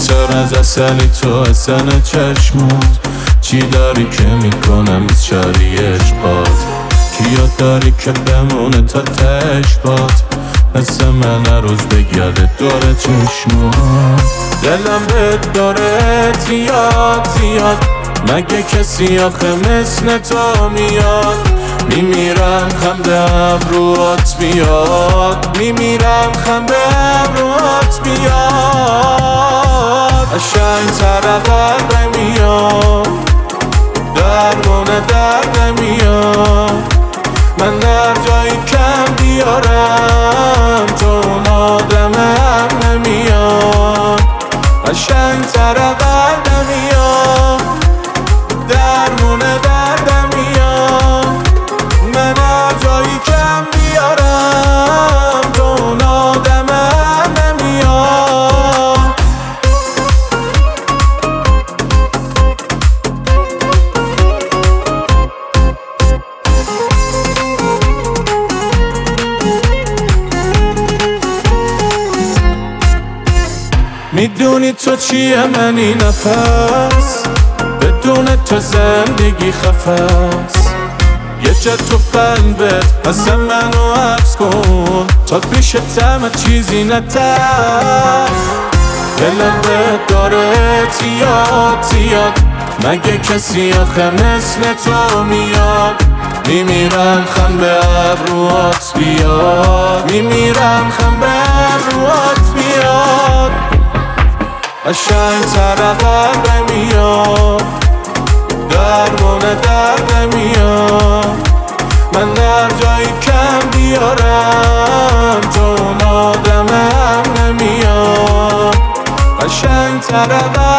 عطر از اصلی تو اصلا چشمات، چی داری که میکنم از شریش پات؟ کیا داری که بمونه تا تش بات؟ مثل من هر روز بگرده دور چشمات. دلم بهت داره زیاد زیاد، مگه کسی آخه مثل تو میاد؟ میمیرم خنده ابروات بیاد، میمیرم خنده ابروات بیاد. قشنگ تر قلب میاد، درمونه درد میاد. من در جایی کم بیارم تو اون آدمم نمیاد. قشنگ تر قلب میاد، درمونه درد میاد. من هر جایی کم بیارم تو اون آدمم نمیاد. میدونی تو چیه من این نفس، بدون تو زندگی خفست. یه جا تو قلبت اصلا منو حبس کن، تا پیش همه چیزی نترس. دلم بهت داره زیاد زیاد، مگه کسی آخه مثل تو میاد؟ میمیرم خم به ابروات بیاد، میمیرم خم به ابروات بیاد. قشنگ تر قلب میاد، درمونه درد میاد. من در جایی کم بیارم تو اون آدمم نمیاد. قشنگ تر